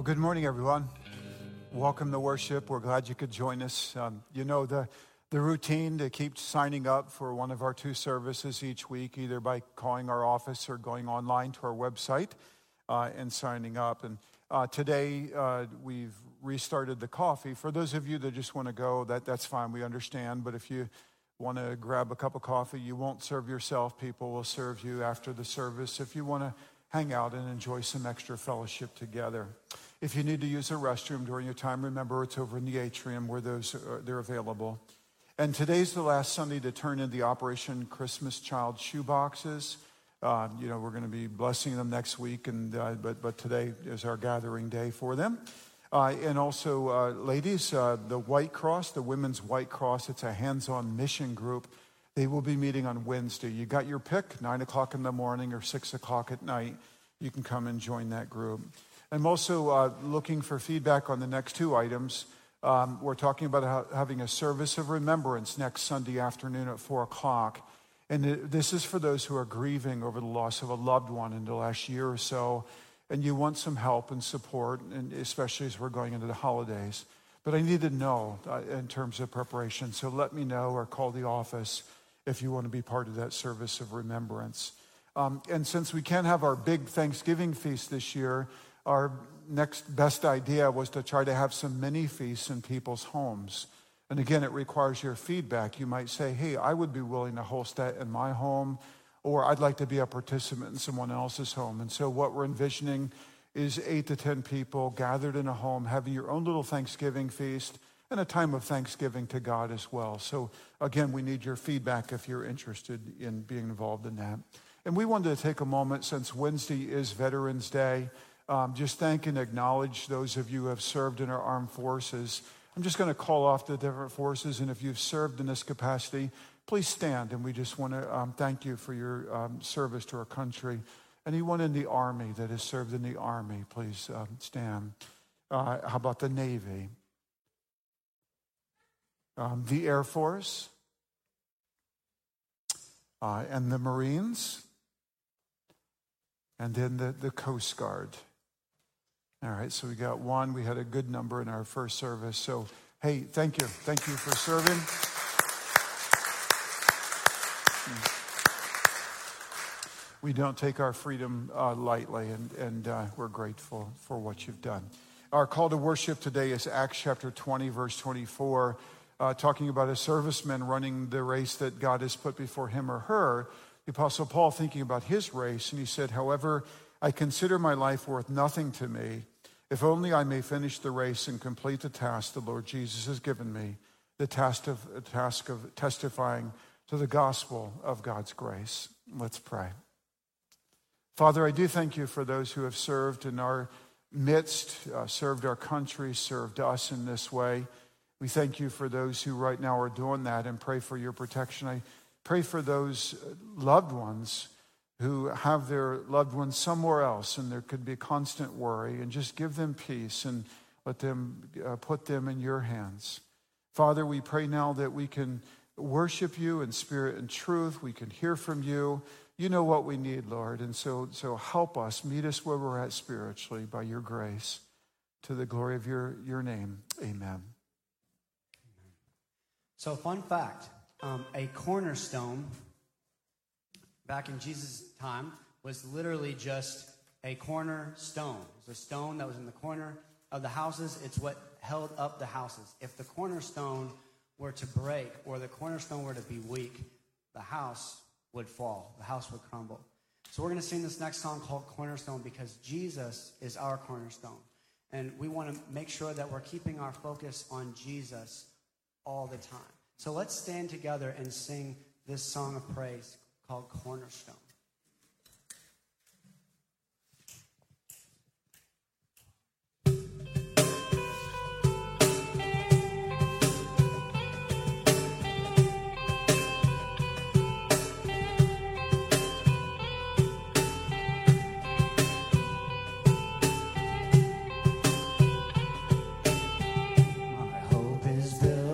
Good morning, everyone. Welcome to worship. We're glad you could join us. The routine to keep signing up for one of our two services each week, either by calling our office or going online to our website and signing up. And today we've restarted the coffee. For those of you that just want to go, that's fine. We understand. But if you want to grab a cup of coffee, you won't serve yourself. People will serve you after the service. If you want to hang out and enjoy some extra fellowship together. If you need to use a restroom during your time, remember it's over in the atrium where they're available. And today's the last Sunday to turn in the Operation Christmas Child shoe boxes. We're going to be blessing them next week, but today is our gathering day for them. And also, ladies, the White Cross, the Women's White Cross, it's a hands-on mission group. They will be meeting on Wednesday. You got your pick, 9 o'clock in the morning or 6 o'clock at night. You can come and join that group. I'm also looking for feedback on the next two items. We're talking about having a service of remembrance next Sunday afternoon at 4 o'clock. And this is for those who are grieving over the loss of a loved one in the last year or so. And you want some help and support, and especially as we're going into the holidays. But I need to know in terms of preparation. So let me know or call the office if you want to be part of that service of remembrance. And since we can't have our big Thanksgiving feast this year, our next best idea was to try to have some mini feasts in people's homes. And again, it requires your feedback. You might say, hey, I would be willing to host that in my home, or I'd like to be a participant in someone else's home. And so what we're envisioning is 8 to 10 people gathered in a home, having your own little Thanksgiving feast and a time of thanksgiving to God as well. So again, we need your feedback if you're interested in being involved in that. And we wanted to take a moment, since Wednesday is Veterans Day, just thank and acknowledge those of you who have served in our armed forces. I'm just going to call off the different forces, and if you've served in this capacity, please stand, and we just want to thank you for your service to our country. Anyone in the Army that has served in the Army, please stand. How about the Navy? The Air Force? And the Marines? And then the Coast Guard. All right, so we got one. We had a good number in our first service. So, hey, thank you. Thank you for serving. We don't take our freedom lightly, and we're grateful for what you've done. Our call to worship today is Acts chapter 20, verse 24, talking about a serviceman running the race that God has put before him or her. The Apostle Paul thinking about his race, and he said, however, I consider my life worth nothing to me, if only I may finish the race and complete the task the Lord Jesus has given me, the task of testifying to the gospel of God's grace. Let's pray. Father, I do thank you for those who have served in our midst, served our country, served us in this way. We thank you for those who right now are doing that, and pray for your protection. I pray for those loved ones who have their loved ones somewhere else, and there could be constant worry, and just give them peace and let them put them in your hands. Father, we pray now that we can worship you in spirit and truth. We can hear from you. You know what we need, Lord, and so help us. Meet us where we're at spiritually by your grace. To the glory of your name, amen. So, fun fact, a cornerstone back in Jesus' time was literally just a cornerstone. It was a stone that was in the corner of the houses. It's what held up the houses. If the cornerstone were to break or the cornerstone were to be weak, the house would fall. The house would crumble. So we're going to sing this next song called Cornerstone because Jesus is our cornerstone. And we want to make sure that we're keeping our focus on Jesus all the time. So let's stand together and sing this song of praise called Cornerstone.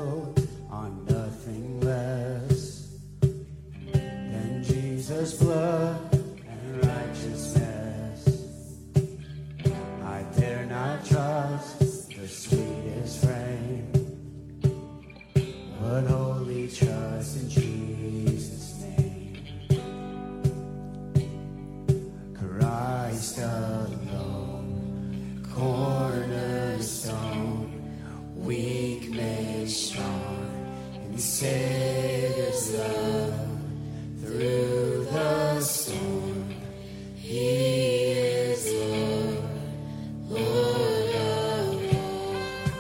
Blood Savior's love through the storm. He is Lord, Lord of all.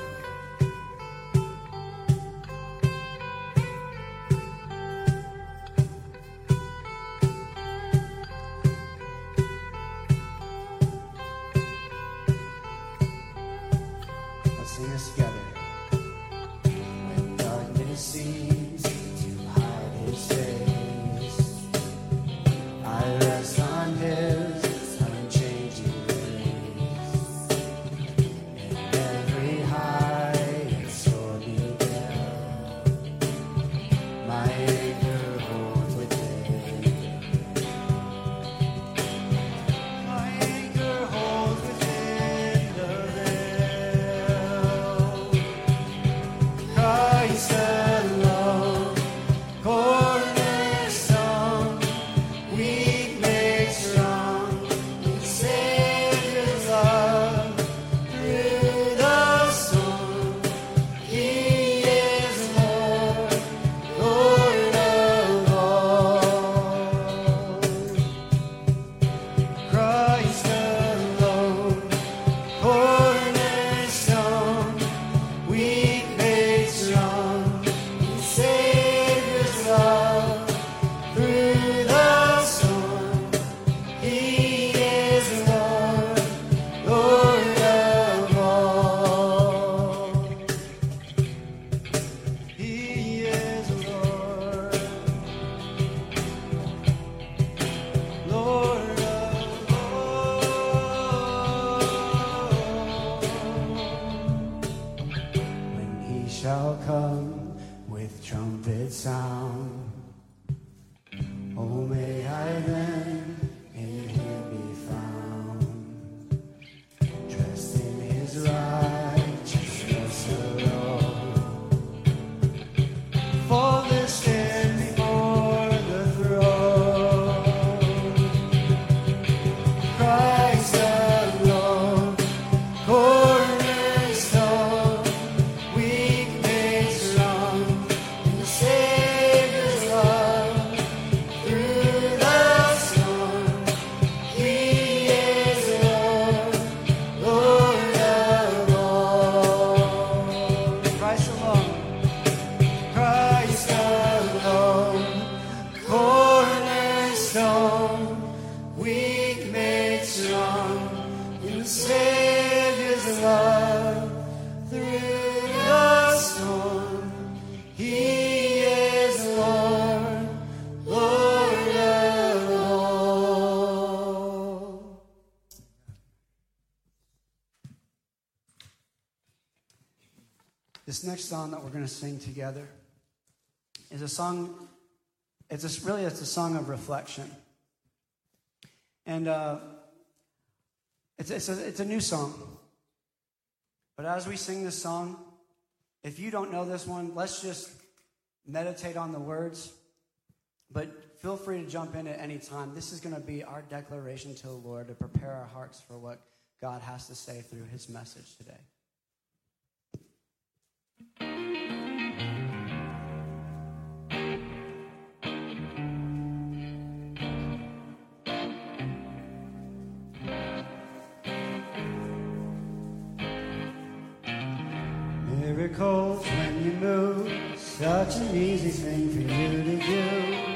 Let's sing this together. When darkness seems to hide his face, I rest on his unchanging grace. In every high and stormy gale, my anchor holds within. My anchor holds within the veil. Christ alone, cornerstone, weak made strong, in Savior's love through the storm. He is Lord, Lord of all. Christ alone, cornerstone, weak made strong, in Savior's love through the storm. He is Lord, Lord of all. He is Lord, Lord of all. When he shall come with trumpet sound, oh, may I then in him be found, dressed in his righteousness alone, faultless stand before the throne. Christ alone, cornerstone, weak made strong, in Savior's love through the storm. He is Lord, Lord of all. Christ alone, Christ alone, cornerstone, weak made strong, in Savior's love through the storm. He is Lord, Lord of all. This next song that we're going to sing together is a song. It's a song of reflection, and it's a new song. But as we sing this song, if you don't know this one, let's just meditate on the words. But feel free to jump in at any time. This is going to be our declaration to the Lord to prepare our hearts for what God has to say through his message today. Miracles when you move, such an easy thing for you to do.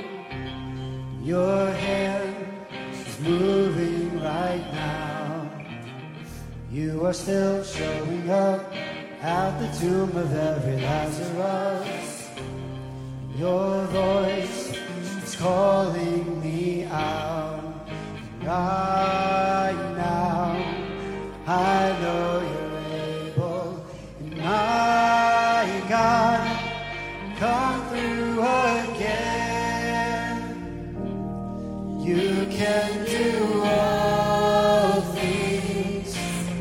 Your hand is moving right now. You are still showing up at the tomb of every Lazarus. Your voice is calling me out. Right now, I know you're able. And my God, come through again. You can do all things.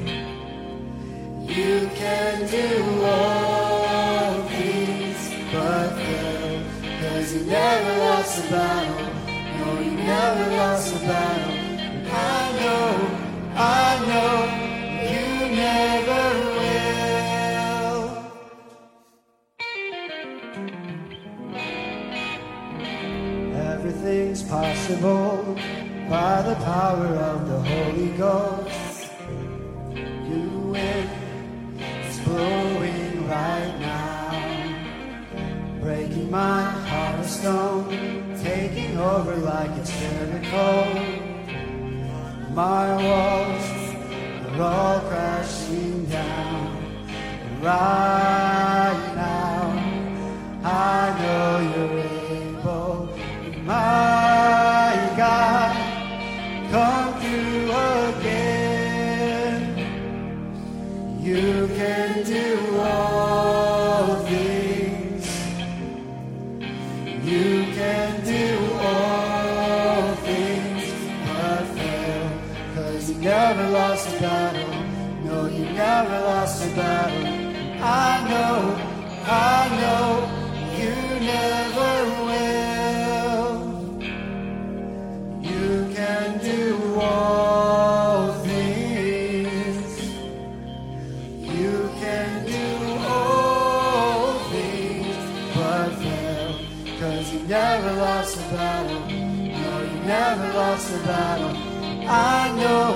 You can do all things but fail. 'Cause you never lost a battle. No, you never lost a battle. And I know you never will. is possible by the power of the Holy Ghost. New wind is blowing right now, breaking my heart of stone, taking over like it's Jericho. My walls are all crashing down, and right now I know you're able. My God, come through again. You can do all things. You can do all things but fail. 'Cause you never lost a battle. No, you never lost a battle. I know you never will. You can do all things. You can do all things but fail. 'Cause you never lost a battle. No, you never lost a battle. I know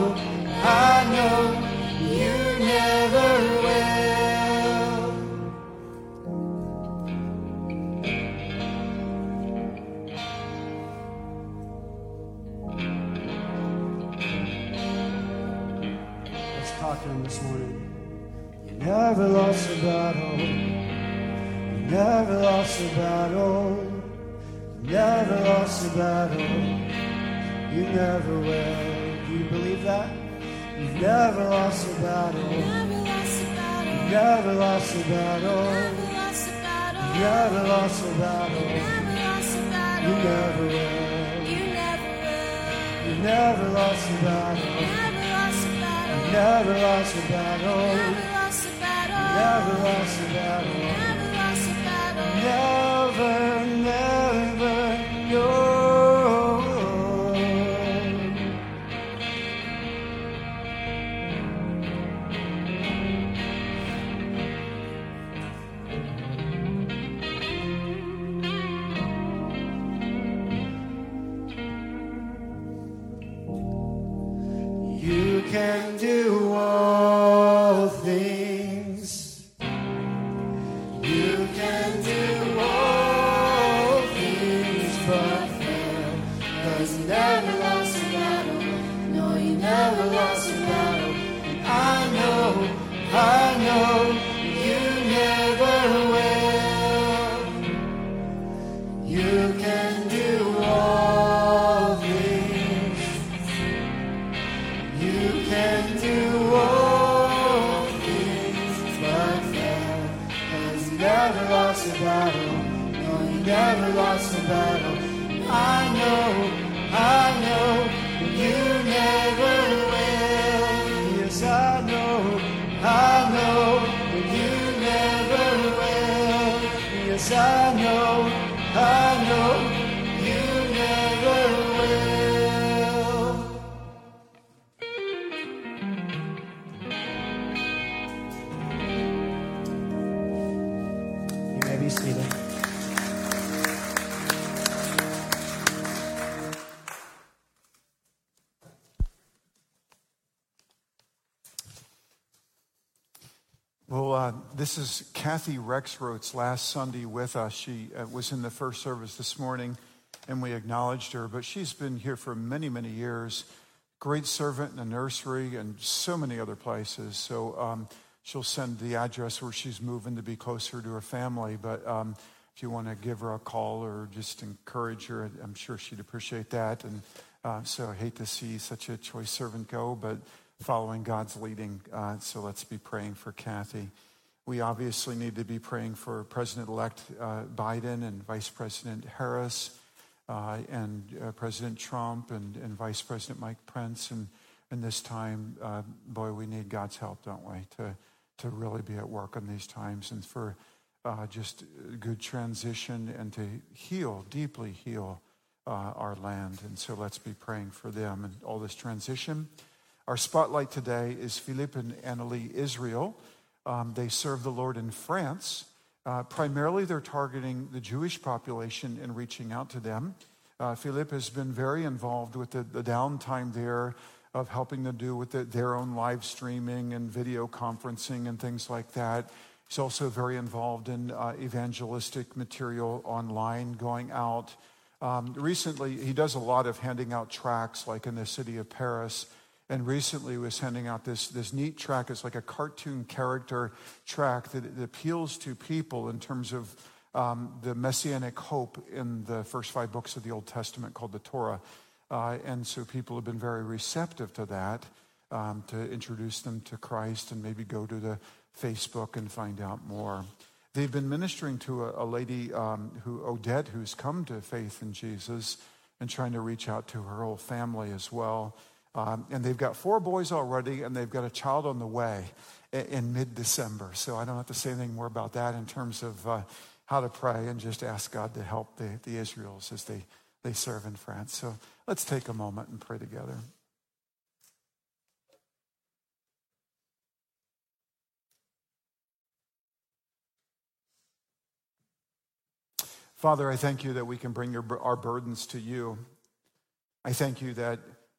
you never will. Let's talk to him this morning. You never lost a battle. You never lost a battle. You never lost a battle. You never will. Do you believe that? You've never lost a battle. You've never lost a battle. You've never lost a battle. You never will. You've never lost a battle. You've never lost a battle. Never lost a battle. Never, no. You can do all things. You can do all things but fail. 'Cause you never lost a battle. No, you never lost a battle. And I know you never will. You can do all things. You can do all things but fail. 'Cause you never lost a battle. No, you never lost a battle. I know you never will. Yes, I know you never will. Yes, I know you never will. You may be seated. Well, this is Kathy Rexroth's last Sunday with us. She was in the first service this morning, and we acknowledged her. But she's been here for many, many years. Great servant in the nursery and so many other places. So she'll send the address where she's moving to be closer to her family. But if you want to give her a call or just encourage her, I'm sure she'd appreciate that. And so I hate to see such a choice servant go, but following God's leading. So let's be praying for Kathy. We obviously need to be praying for President-elect Biden and Vice President Harris and President Trump and Vice President Mike Pence. And this time, boy, we need God's help, don't we, to really be at work in these times and for just good transition and to heal, deeply heal our land. And so let's be praying for them and all this transition. Our spotlight today is Philippe and Annalie Israel. They serve the Lord in France. Primarily, they're targeting the Jewish population and reaching out to them. Philippe has been very involved with the downtime there of helping them do with their own live streaming and video conferencing and things like that. He's also very involved in evangelistic material online, going out. Recently, he does a lot of handing out tracts, like in the city of Paris. And recently was handing out this neat tract. It's like a cartoon character tract that appeals to people in terms of the messianic hope in the first 5 books of the Old Testament called the Torah. And so people have been very receptive to that, to introduce them to Christ and maybe go to the Facebook and find out more. They've been ministering to a lady, Odette, who's come to faith in Jesus and trying to reach out to her whole family as well. And they've got 4 boys already, and they've got a child on the way in mid-December. So I don't have to say anything more about that in terms of how to pray and just ask God to help the Israels as they serve in France. So let's take a moment and pray together. Father, I thank you that we can bring our burdens to you. I thank you that,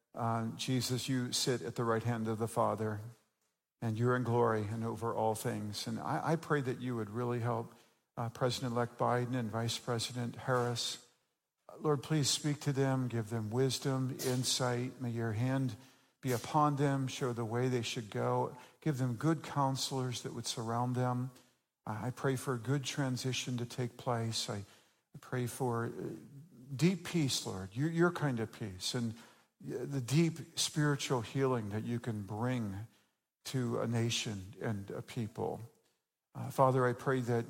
Jesus, you sit at the right hand of the Father, and you're in glory and over all things. And I pray that you would really help President-elect Biden and Vice President Harris. Lord, please speak to them, give them wisdom, insight. May your hand be upon them, show the way they should go. Give them good counselors that would surround them. I pray for a good transition to take place. I pray for deep peace, Lord, your kind of peace, and the deep spiritual healing that you can bring to a nation and a people. Father, I pray that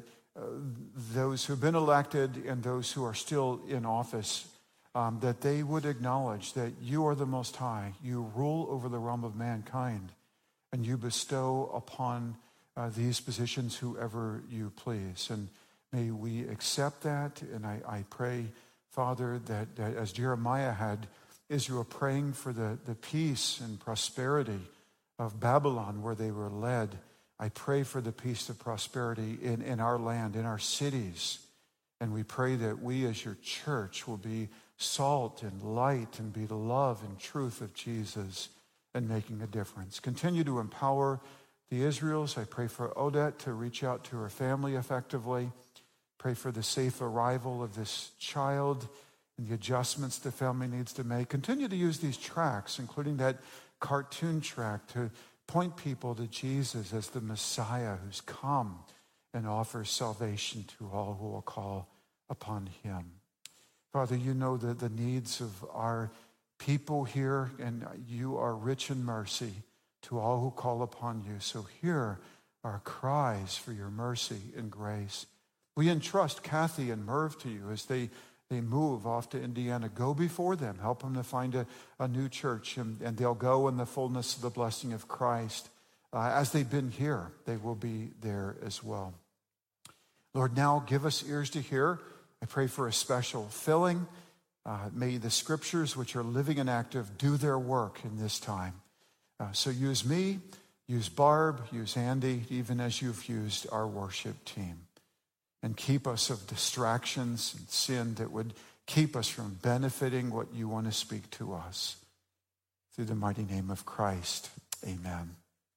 those who have been elected and those who are still in office, that they would acknowledge that you are the Most High. You rule over the realm of mankind, and you bestow upon these positions whoever you please. And may we accept that. And I pray, Father, that as Jeremiah had Israel praying for the peace and prosperity of Babylon where they were led, I pray for the peace and prosperity in our land, in our cities. And we pray that we as your church will be salt and light and be the love and truth of Jesus and making a difference. Continue to empower the Israels. I pray for Odette to reach out to her family effectively. Pray for the safe arrival of this child and the adjustments the family needs to make. Continue to use these tracts, including that cartoon tract, to point people to Jesus as the Messiah who's come and offers salvation to all who will call upon him. Father, you know the needs of our people here, and you are rich in mercy to all who call upon you. So hear our cries for your mercy and grace. We entrust Kathy and Merv to you as they move off to Indiana. Go before them. Help them to find a new church, and they'll go in the fullness of the blessing of Christ. As they've been here, they will be there as well. Lord, now give us ears to hear. I pray for a special filling. May the scriptures, which are living and active, do their work in this time. So use me, use Barb, use Andy, even as you've used our worship team. And keep us of distractions and sin that would keep us from benefiting what you want to speak to us. Through the mighty name of Christ, amen.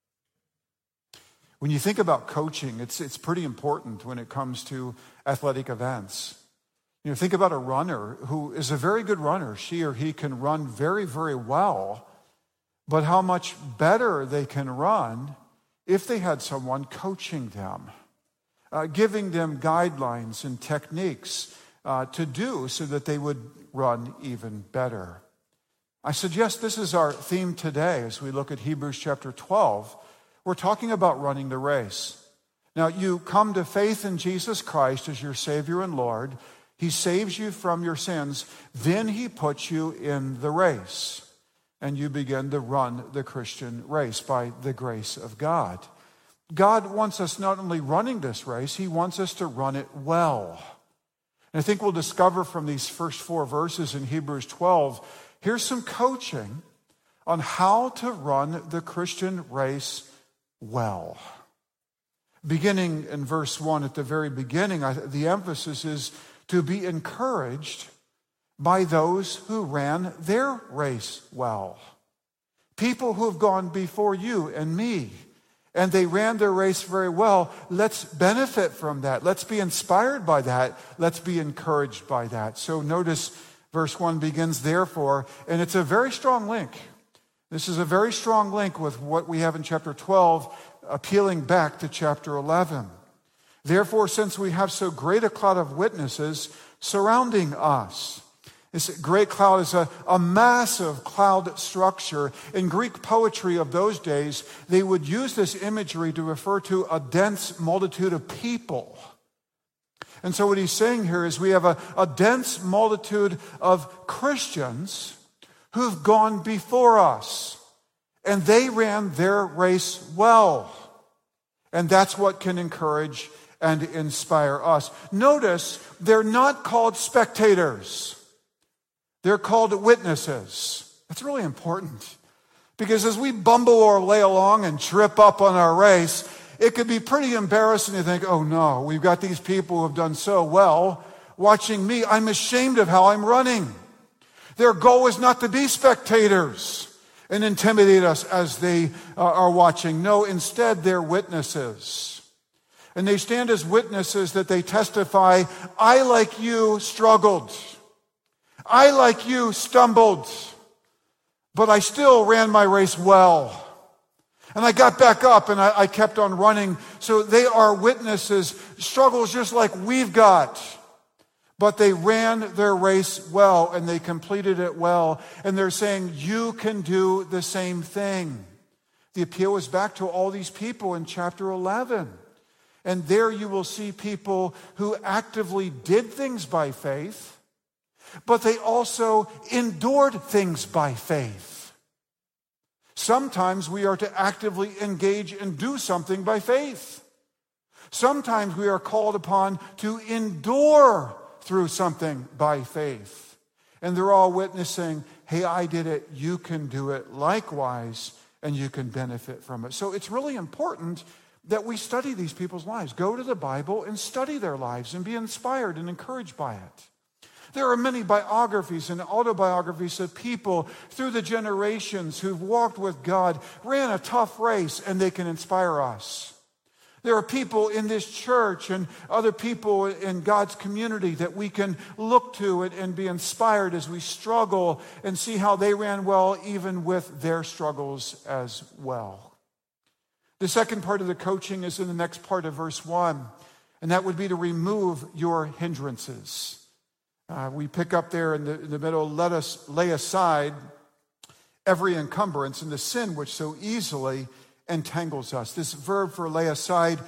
When you think about coaching, it's pretty important when it comes to athletic events. You know, think about a runner who is a very good runner. She or he can run very, very well, but how much better they can run if they had someone coaching them. Giving them guidelines and techniques to do so that they would run even better. I suggest this is our theme today as we look at Hebrews chapter 12. We're talking about running the race. Now, you come to faith in Jesus Christ as your Savior and Lord. He saves you from your sins. Then he puts you in the race. And you begin to run the Christian race by the grace of God. God wants us not only running this race, he wants us to run it well. And I think we'll discover from these first 4 verses in Hebrews 12, here's some coaching on how to run the Christian race well. Beginning in verse 1 at the very beginning, the emphasis is to be encouraged by those who ran their race well. People who have gone before you and me, and they ran their race very well. Let's benefit from that. Let's be inspired by that. Let's be encouraged by that. So notice verse 1 begins, therefore, and it's a very strong link. This is a very strong link with what we have in chapter 12, appealing back to chapter 11. Therefore, since we have so great a cloud of witnesses surrounding us. This great cloud is a massive cloud structure. In Greek poetry of those days, they would use this imagery to refer to a dense multitude of people. And so what he's saying here is we have a dense multitude of Christians who've gone before us, and they ran their race well. And that's what can encourage and inspire us. Notice, they're not called spectators. They're called witnesses. That's really important. Because as we bumble our way along and trip up on our race, it could be pretty embarrassing to think, oh no, we've got these people who have done so well watching me. I'm ashamed of how I'm running. Their goal is not to be spectators and intimidate us as they are watching. No, instead, they're witnesses. And they stand as witnesses that they testify, I, like you, struggled. I, like you, stumbled. But I still ran my race well. And I got back up and I kept on running. So they are witnesses, struggles just like we've got. But they ran their race well and they completed it well. And they're saying, you can do the same thing. The appeal is back to all these people in chapter 11. And there you will see people who actively did things by faith, but they also endured things by faith. Sometimes we are to actively engage and do something by faith. Sometimes we are called upon to endure through something by faith. And they're all witnessing, hey, I did it, you can do it likewise, and you can benefit from it. So it's really important that we study these people's lives. Go to the Bible and study their lives and be inspired and encouraged by it. There are many biographies and autobiographies of people through the generations who've walked with God, ran a tough race, and they can inspire us. There are people in this church and other people in God's community that we can look to and be inspired as we struggle and see how they ran well even with their struggles as well. The second part of the coaching is in the next part of verse 1, and that would be to remove your hindrances. We pick up there in the middle, let us lay aside every encumbrance and the sin which so easily entangles us. This verb for lay aside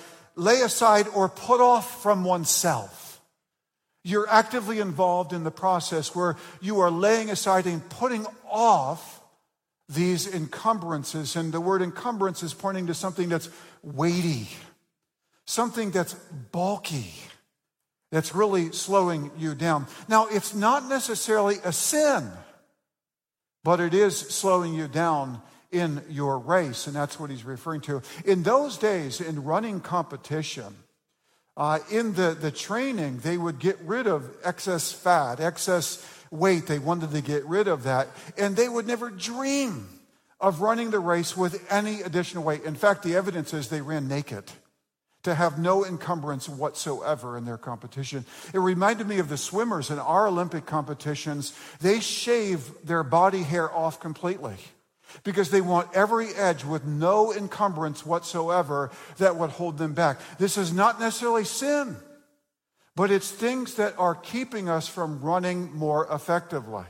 or put off from oneself. You're actively involved in the process where you are laying aside and putting off these encumbrances. And the word encumbrance is pointing to something that's weighty, something that's bulky, that's really slowing you down. Now, it's not necessarily a sin, but it is slowing you down in your race, and that's what he's referring to. In those days, in running competition, in the training, they would get rid of excess fat, excess weight. They wanted to get rid of that, and they would never dream of running the race with any additional weight. In fact, the evidence is they ran naked to have no encumbrance whatsoever in their competition. It reminded me of the swimmers in our Olympic competitions. They shave their body hair off completely because they want every edge with no encumbrance whatsoever that would hold them back. This is not necessarily sin, but it's things that are keeping us from running more effectively.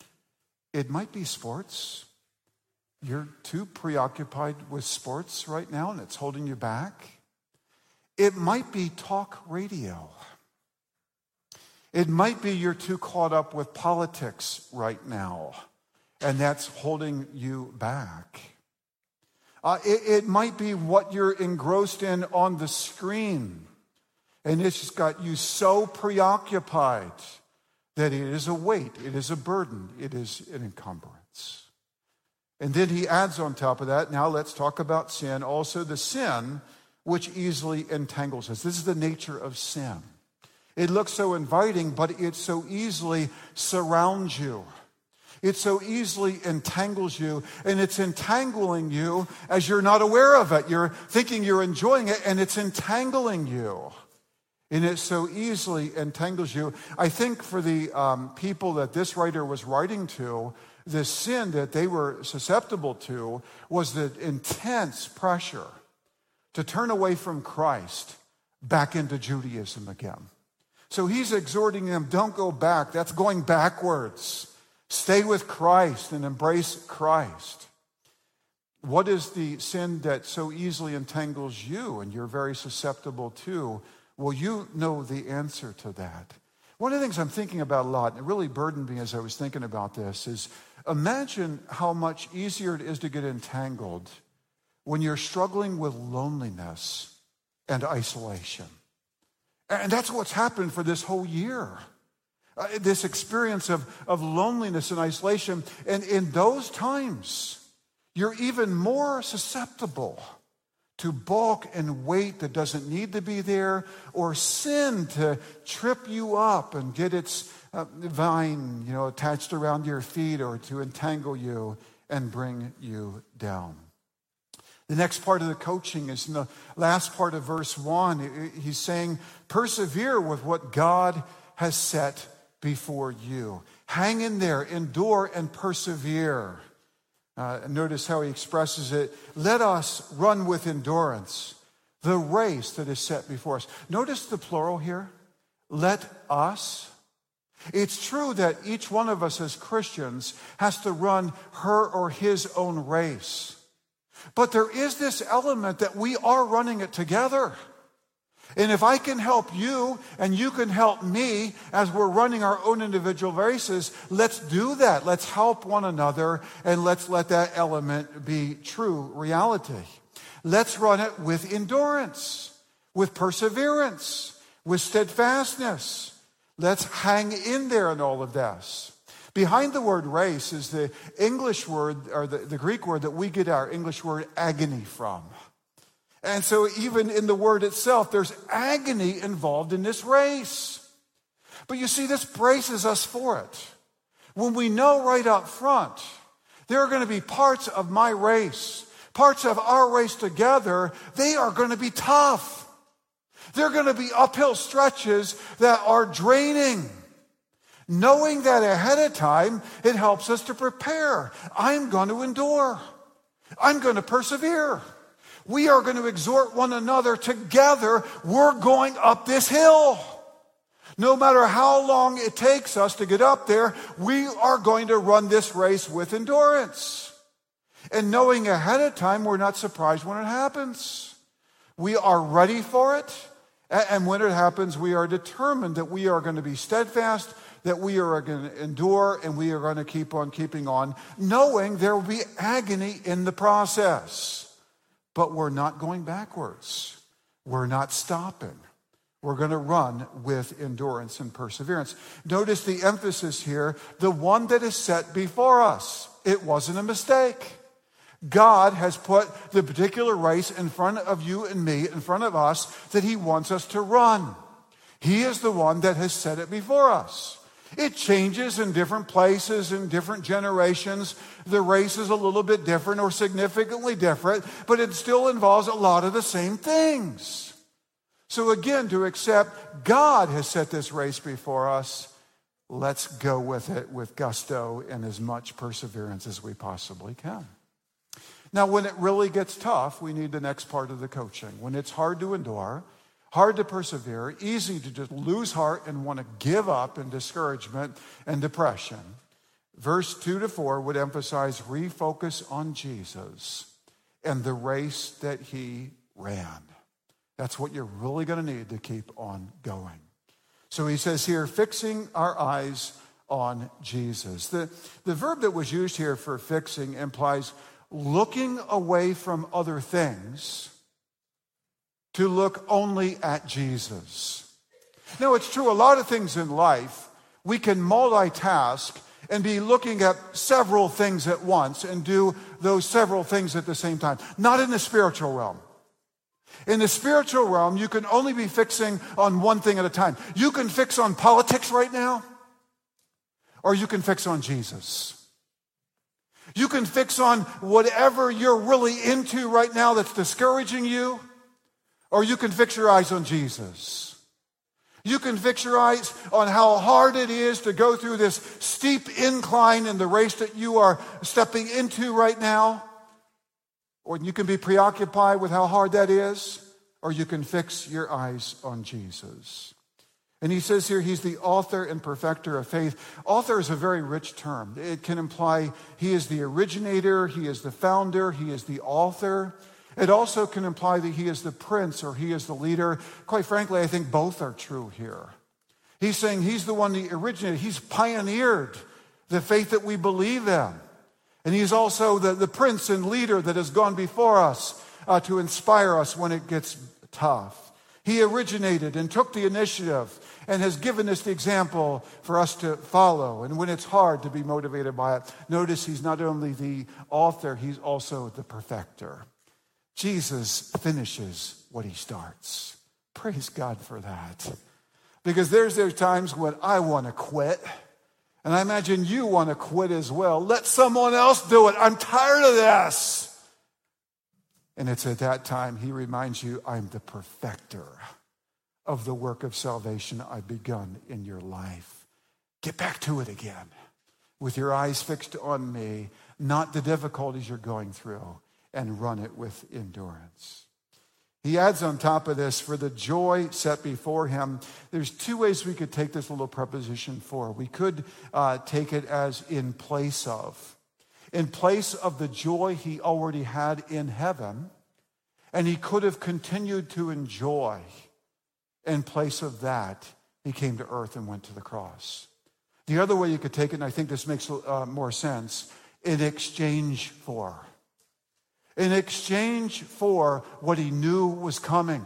It might be sports. You're too preoccupied with sports right now and it's holding you back. It might be talk radio. It might be you're too caught up with politics right now, and that's holding you back. It might be what you're engrossed in on the screen, and it's just got you so preoccupied that it is a weight, it is a burden, it is an encumbrance. And then he adds on top of that, now let's talk about sin, also the sin which easily entangles us. This is the nature of sin. It looks so inviting, but it so easily surrounds you. It so easily entangles you, and it's entangling you as you're not aware of it. You're thinking you're enjoying it, and it's entangling you. And it so easily entangles you. I think for the people that this writer was writing to, the sin that they were susceptible to was the intense pressure to turn away from Christ back into Judaism again. So he's exhorting them, don't go back. That's going backwards. Stay with Christ and embrace Christ. What is the sin that so easily entangles you and you're very susceptible to? Well, you know the answer to that. One of the things I'm thinking about a lot, and it really burdened me as I was thinking about this, is imagine how much easier it is to get entangled when you're struggling with loneliness and isolation. And that's what's happened for this whole year. This experience of loneliness and isolation. And in those times, you're even more susceptible to balk and weight that doesn't need to be there, or sin to trip you up and get its vine, attached around your feet, or to entangle you and bring you down. The next part of the coaching is in the last part of verse 1. He's saying, persevere with what God has set before you. Hang in there, endure, and persevere. Notice how he expresses it. Let us run with endurance the race that is set before us. Notice the plural here. Let us. It's true that each one of us as Christians has to run her or his own race. But there is this element that we are running it together. And if I can help you and you can help me as we're running our own individual races, let's do that. Let's help one another, and let's let that element be true reality. Let's run it with endurance, with perseverance, with steadfastness. Let's hang in there in all of this. Behind the word race is the English word, or the Greek word that we get our English word agony from. And so even in the word itself, there's agony involved in this race. But you see, this braces us for it. When we know right up front, there are going to be parts of my race, parts of our race together, they are going to be tough. They're going to be uphill stretches that are draining. Knowing that ahead of time, it helps us to prepare. I'm going to endure. I'm going to persevere. We are going to exhort one another together. We're going up this hill. No matter how long it takes us to get up there, we are going to run this race with endurance. And knowing ahead of time, we're not surprised when it happens. We are ready for it. And when it happens, we are determined that we are going to be steadfast, that we are going to endure, and we are going to keep on keeping on, knowing there will be agony in the process. But we're not going backwards. We're not stopping. We're going to run with endurance and perseverance. Notice the emphasis here, the one that is set before us. It wasn't a mistake. God has put the particular race in front of you and me, in front of us, that he wants us to run. He is the one that has set it before us. It changes in different places, in different generations. The race is a little bit different or significantly different, but it still involves a lot of the same things. So again, to accept God has set this race before us, let's go with it with gusto and as much perseverance as we possibly can. Now, when it really gets tough, we need the next part of the coaching. When it's hard to endure, hard to persevere, easy to just lose heart and want to give up in discouragement and depression. Verse 2-4 would emphasize refocus on Jesus and the race that he ran. That's what you're really going to need to keep on going. So he says here, fixing our eyes on Jesus. The verb that was used here for fixing implies looking away from other things to look only at Jesus. Now, it's true, a lot of things in life, we can multitask and be looking at several things at once and do those several things at the same time. Not in the spiritual realm. In the spiritual realm, you can only be fixing on one thing at a time. You can fix on politics right now, or you can fix on Jesus. You can fix on whatever you're really into right now that's discouraging you, or you can fix your eyes on Jesus. You can fix your eyes on how hard it is to go through this steep incline in the race that you are stepping into right now. Or you can be preoccupied with how hard that is, or you can fix your eyes on Jesus. And he says here, he's the author and perfecter of faith. Author is a very rich term. It can imply he is the originator, he is the founder, he is the author. It also can imply that he is the prince or he is the leader. Quite frankly, I think both are true here. He's saying he's the one that originated. He's pioneered the faith that we believe in. And he's also the prince and leader that has gone before us to inspire us when it gets tough. He originated and took the initiative and has given us the example for us to follow. And when it's hard, to be motivated by it. Notice he's not only the author, he's also the perfecter. Jesus finishes what he starts. Praise God for that. Because there's times when I want to quit. And I imagine you want to quit as well. Let someone else do it. I'm tired of this. And it's at that time he reminds you, I'm the perfecter of the work of salvation I've begun in your life. Get back to it again with your eyes fixed on me, not the difficulties you're going through, and run it with endurance. He adds on top of this, for the joy set before him. There's two ways we could take this little preposition for. We could take it as in place of. In place of the joy he already had in heaven, and he could have continued to enjoy. In place of that, he came to earth and went to the cross. The other way you could take it, and I think this makes more sense, in exchange for. In exchange for what he knew was coming.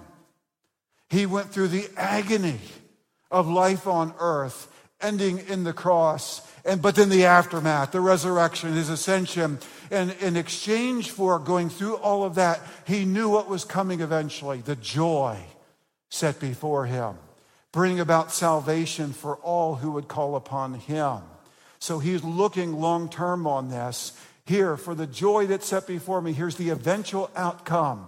He went through the agony of life on earth, ending in the cross, but then the aftermath, the resurrection, his ascension. And in exchange for going through all of that, he knew what was coming eventually, the joy set before him, bringing about salvation for all who would call upon him. So he's looking long-term on this. Here, for the joy that's set before me, here's the eventual outcome.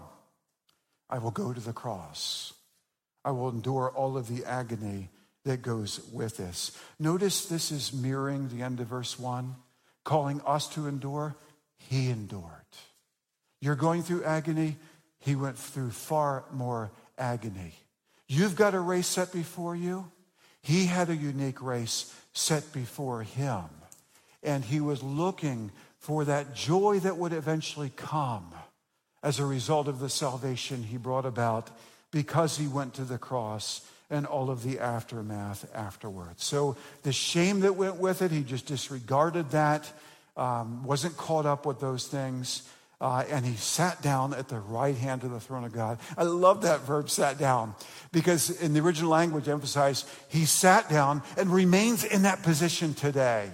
I will go to the cross. I will endure all of the agony that goes with this. Notice this is mirroring the end of verse 1, calling us to endure. He endured. You're going through agony. He went through far more agony. You've got a race set before you. He had a unique race set before him. And he was looking for that joy that would eventually come as a result of the salvation he brought about because he went to the cross and all of the aftermath afterwards. So the shame that went with it, he just disregarded that, wasn't caught up with those things, and he sat down at the right hand of the throne of God. I love that verb, sat down, because in the original language emphasized he sat down and remains in that position today.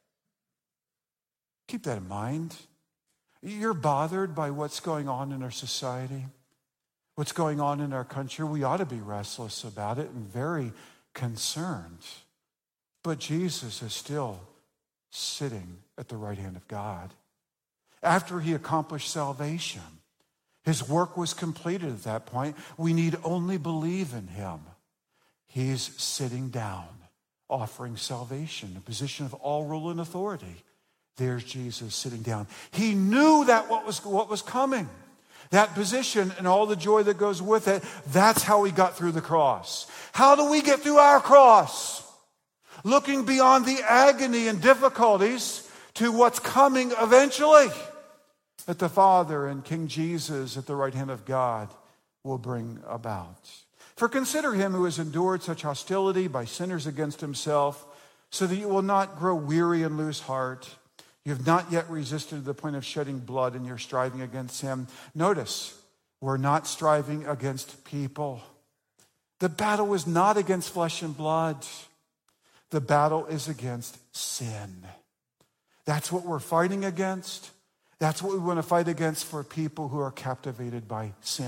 Keep that in mind. You're bothered by what's going on in our society, what's going on in our country. We ought to be restless about it and very concerned. But Jesus is still sitting at the right hand of God. After he accomplished salvation, his work was completed at that point. We need only believe in him. He's sitting down, offering salvation, a position of all rule and authority. There's Jesus sitting down. He knew that what was coming. That position and all the joy that goes with it, that's how he got through the cross. How do we get through our cross? Looking beyond the agony and difficulties to what's coming eventually. That the Father and King Jesus at the right hand of God will bring about. For consider him who has endured such hostility by sinners against himself, so that you will not grow weary and lose heart. You have not yet resisted to the point of shedding blood and you're striving against him. Notice, we're not striving against people. The battle is not against flesh and blood. The battle is against sin. That's what we're fighting against. That's what we want to fight against for people who are captivated by sin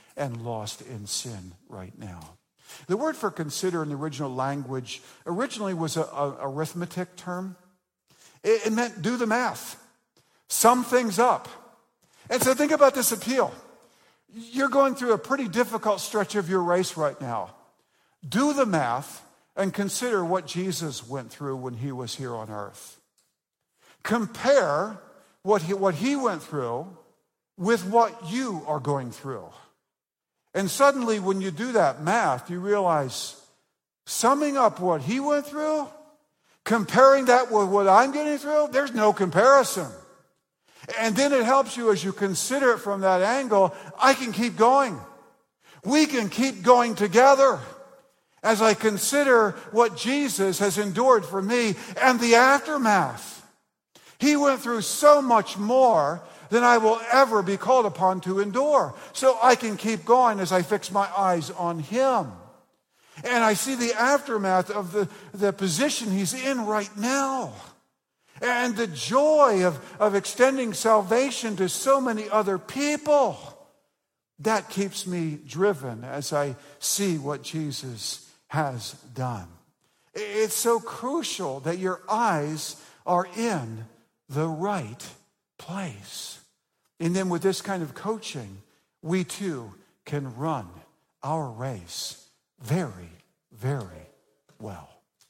and lost in sin right now. The word for consider in the original language originally was an arithmetic term. It meant do the math, sum things up. And so think about this appeal. You're going through a pretty difficult stretch of your race right now. Do the math and consider what Jesus went through when he was here on earth. Compare what he went through with what you are going through. And suddenly when you do that math, you realize summing up what he went through, comparing that with what I'm getting through, there's no comparison. And then it helps you as you consider it from that angle. I can keep going. We can keep going together as I consider what Jesus has endured for me and the aftermath. He went through so much more than I will ever be called upon to endure. So I can keep going as I fix my eyes on him. And I see the aftermath of the position he's in right now. And the joy of extending salvation to so many other people. That keeps me driven as I see what Jesus has done. It's so crucial that your eyes are in the right place. And then with this kind of coaching, we too can run our race very, very well.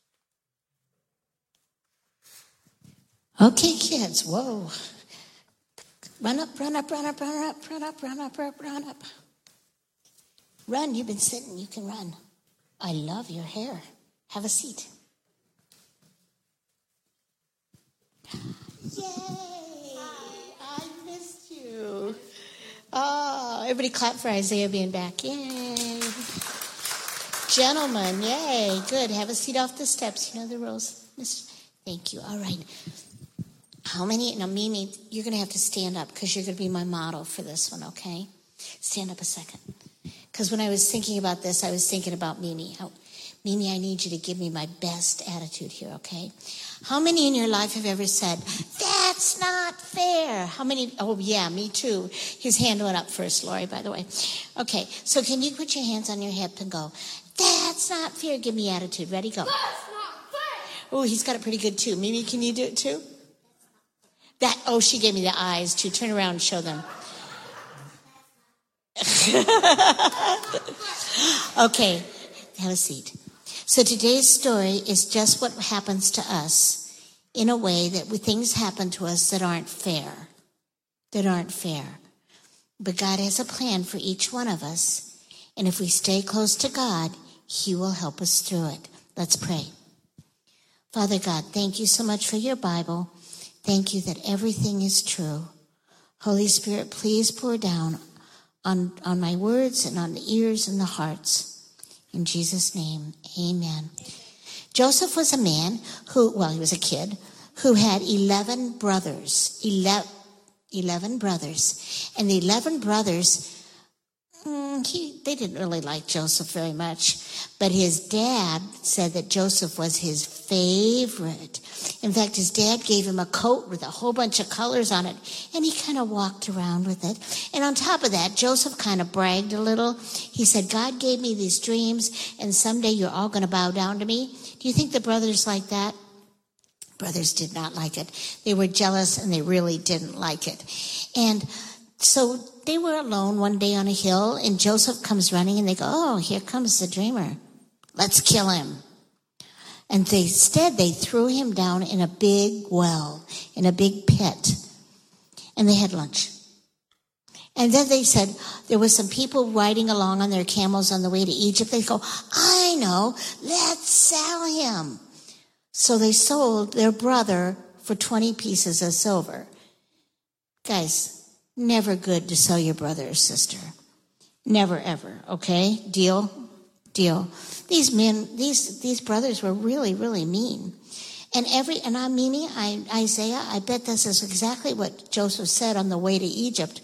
Okay, kids, whoa. Run up, run up, run up, run up, run up, run up, run up. Run, you've been sitting, you can run. I love your hair. Have a seat. Yay! I missed you. Oh, everybody clap for Isaiah being back. Yay. Gentlemen, yay. Good. Have a seat off the steps. You know the rules. Thank you. All right. How many? Now, Mimi, you're going to have to stand up because you're going to be my model for this one, okay? Stand up a second. Because when I was thinking about this, I was thinking about Mimi. Mimi, I need you to give me my best attitude here, okay? How many in your life have ever said, that's not fair? How many? Oh, yeah, me too. His hand went up first, Lori, by the way. Okay, so can you put your hands on your hip and go, that's not fair? Give me attitude. Ready? Go. That's not fair. Oh, he's got it pretty good too. Mimi, can you do it too? She gave me the eyes too. Turn around and show them. Okay, have a seat. So today's story is just what happens to us in a way that things happen to us that aren't fair. But God has a plan for each one of us. And if we stay close to God, he will help us through it. Let's pray. Father God, thank you so much for your Bible. Thank you that everything is true. Holy Spirit, please pour down on my words and on the ears and the hearts. In Jesus' name, amen. Joseph was a man he was a kid who had 11 brothers. 11 brothers. And the 11 brothers, they didn't really like Joseph very much. But his dad said that Joseph was his favorite. In fact, his dad gave him a coat with a whole bunch of colors on it, and he kind of walked around with it. And on top of that, Joseph kind of bragged a little. He said, God gave me these dreams, and someday you're all going to bow down to me. Do you think the brothers like that? Brothers did not like it. They were jealous, and they really didn't like it. And so they were alone one day on a hill, and Joseph comes running, and they go, oh, here comes the dreamer. Let's kill him. And instead, they threw him down in a big well, in a big pit. And they had lunch. And then they said, there were some people riding along on their camels on the way to Egypt. They go, I know, let's sell him. So they sold their brother for 20 pieces of silver. Guys, never good to sell your brother or sister. Never, ever, okay? Deal? These men, these brothers were really, really mean. And I'm Mimi, Isaiah, I bet this is exactly what Joseph said on the way to Egypt.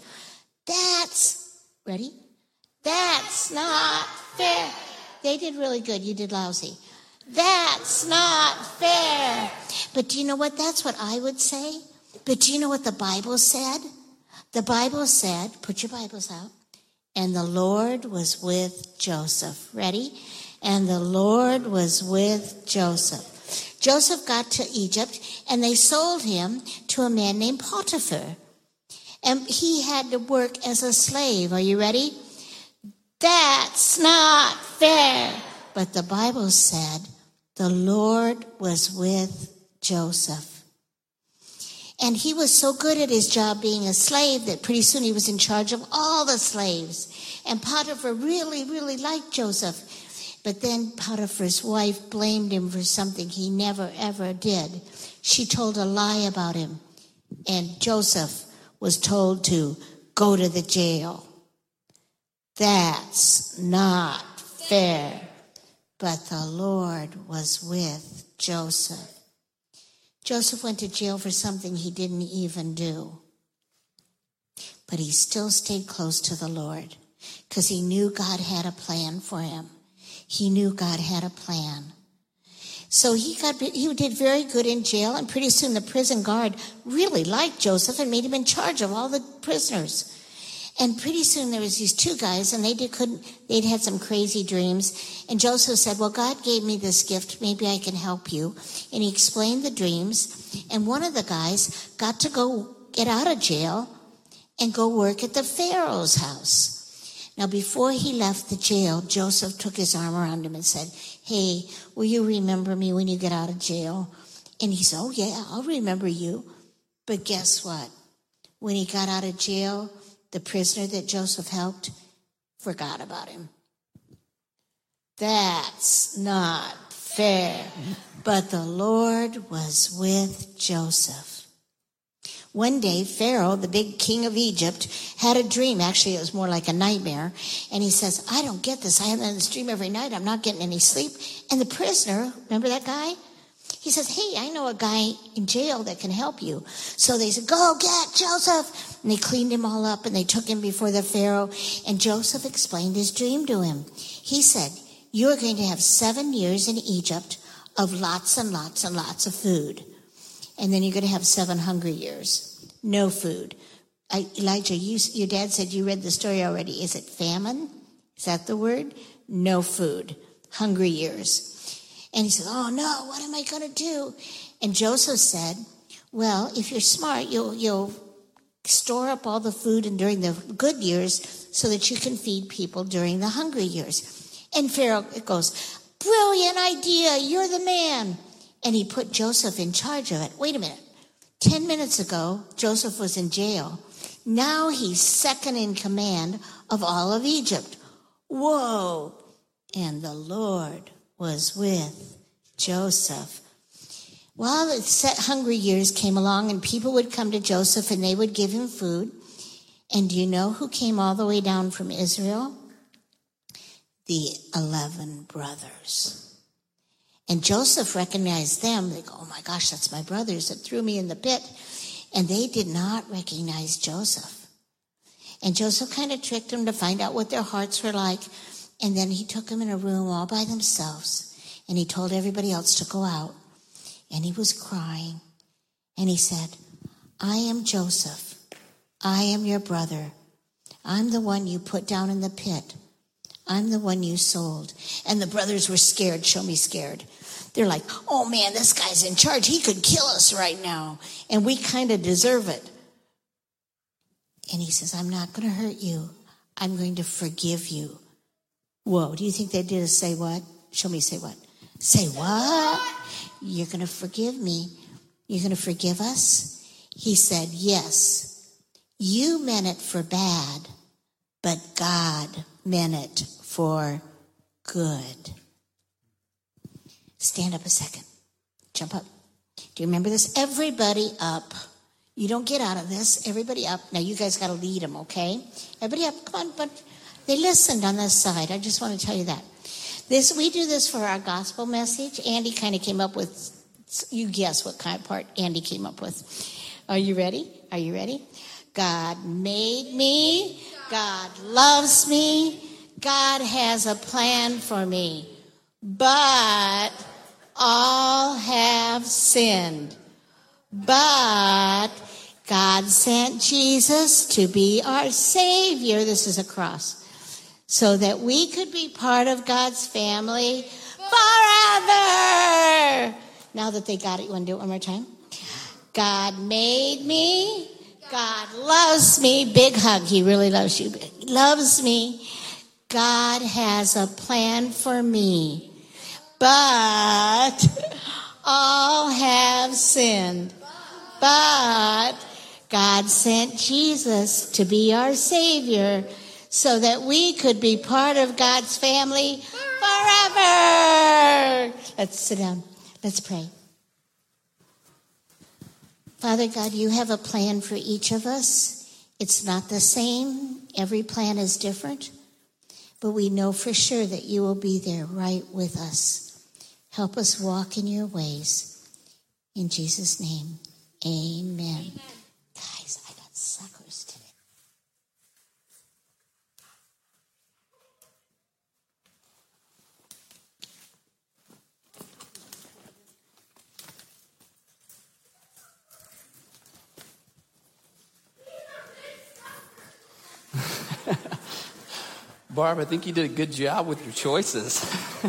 Ready? That's not fair. They did really good. You did lousy. That's not fair. But do you know what? That's what I would say. But do you know what the Bible said? The Bible said, put your Bibles out, And the Lord was with Joseph. Ready? And the Lord was with Joseph. Joseph got to Egypt, and they sold him to a man named Potiphar. And he had to work as a slave. Are you ready? That's not fair. But the Bible said the Lord was with Joseph. And he was so good at his job being a slave that pretty soon he was in charge of all the slaves. And Potiphar really, really liked Joseph. But then Potiphar's wife blamed him for something he never, ever did. She told a lie about him. And Joseph was told to go to the jail. That's not fair. But the Lord was with Joseph. Joseph went to jail for something he didn't even do. But he still stayed close to the Lord because he knew God had a plan for him. He knew God had a plan. So he did very good in jail, and pretty soon the prison guard really liked Joseph and made him in charge of all the prisoners. And pretty soon there was these two guys, and they'd had some crazy dreams. And Joseph said, well, God gave me this gift. Maybe I can help you. And he explained the dreams. And one of the guys got to go get out of jail and go work at the Pharaoh's house. Now, before he left the jail, Joseph took his arm around him and said, hey, will you remember me when you get out of jail? And he said, oh, yeah, I'll remember you. But guess what? When he got out of jail, the prisoner that Joseph helped forgot about him. That's not fair. But the Lord was with Joseph. One day, Pharaoh, the big king of Egypt, had a dream. Actually, it was more like a nightmare. And he says, I don't get this. I have this dream every night. I'm not getting any sleep. And the prisoner, remember that guy? He says, hey, I know a guy in jail that can help you. So they said, go get Joseph. And they cleaned him all up and they took him before the Pharaoh. And Joseph explained his dream to him. He said, you are going to have 7 years in Egypt of lots and lots and lots of food. And then you're going to have 7 hungry years. No food. Elijah, your dad said you read the story already. Is it famine? Is that the word? No food. Hungry years. And he said, oh no, what am I going to do? And Joseph said, well, if you're smart, you'll store up all the food and during the good years so that you can feed people during the hungry years. And Pharaoh goes, brilliant idea. You're the man. And he put Joseph in charge of it. Wait a minute. 10 minutes ago, Joseph was in jail. Now he's second in command of all of Egypt. Whoa. And the Lord was with Joseph. Well, the hungry years came along and people would come to Joseph and they would give him food. And do you know who came all the way down from Israel? The 11 brothers. And Joseph recognized them. They go, oh my gosh, that's my brothers that threw me in the pit. And they did not recognize Joseph. And Joseph kind of tricked them to find out what their hearts were like. And then he took them in a room all by themselves. And he told everybody else to go out. And he was crying. And he said, I am Joseph. I am your brother. I'm the one you put down in the pit. I'm the one you sold. And the brothers were scared. Show me scared. They're like, oh man, this guy's in charge. He could kill us right now. And we kind of deserve it. And he says, I'm not going to hurt you. I'm going to forgive you. Whoa, do you think they did a say what? Show me say what. Say what? You're going to forgive me. You're going to forgive us? He said, yes. You meant it for bad, but God meant it for good. Stand up a second. Jump up. Do you remember this? Everybody up. You don't get out of this. Everybody up. Now you guys got to lead them, okay? Everybody up. Come on. But they listened on this side. I just want to tell you that. We do this for our gospel message. Andy kind of came up with, you guess what kind of part Andy came up with. Are you ready? Are you ready? God made me. God loves me. God has a plan for me. But all have sinned. But God sent Jesus to be our Savior. This is a cross. so that we could be part of God's family forever. Now that they got it, you want to do it one more time? God made me. God loves me. Big hug. He really loves you. He loves me. God has a plan for me. But all have sinned. But God sent Jesus to be our Savior so that we could be part of God's family forever. Let's sit down. Let's pray. Father God, you have a plan for each of us. It's not the same. Every plan is different. But we know for sure that you will be there right with us. Help us walk in your ways. In Jesus' name, amen. Guys, I got suckers today. Barb, I think you did a good job with your choices.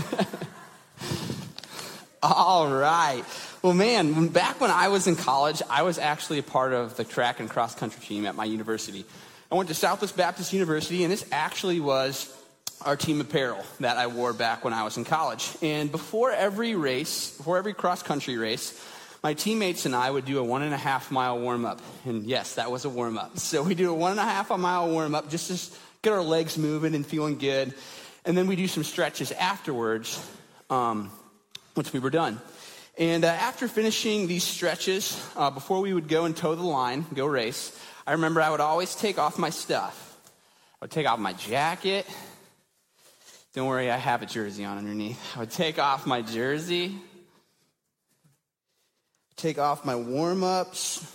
All right. Well, man, back when I was in college, I was actually a part of the track and cross country team at my university. I went to Southwest Baptist University, and this actually was our team apparel that I wore back when I was in college. And before every cross country race, my teammates and I would do a 1.5 mile warm up. And yes, that was a warm up. So we do a 1.5 mile warm up just to get our legs moving and feeling good. And then we do some stretches afterwards, once we were done. And after finishing these stretches, before we would go and toe the line, go race, I remember I would always take off my stuff. I would take off my jacket. Don't worry, I have a jersey on underneath. I would take off my jersey. Take off my warm-ups.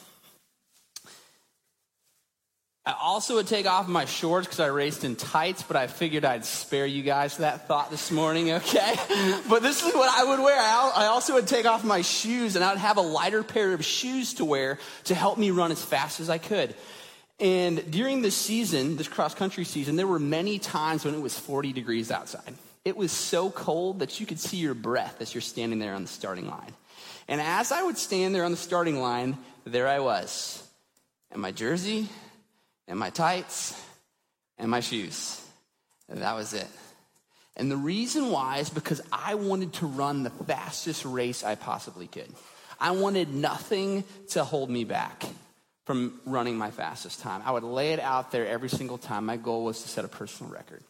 I also would take off my shorts because I raced in tights, but I figured I'd spare you guys that thought this morning, okay? But this is what I would wear. I also would take off my shoes, and I would have a lighter pair of shoes to wear to help me run as fast as I could. And during this season, this cross-country season, there were many times when it was 40 degrees outside. It was so cold that you could see your breath as you're standing there on the starting line. And as I would stand there on the starting line, there I was, in my jersey, and my tights, and my shoes. And that was it. And the reason why is because I wanted to run the fastest race I possibly could. I wanted nothing to hold me back from running my fastest time. I would lay it out there every single time. My goal was to set a personal record.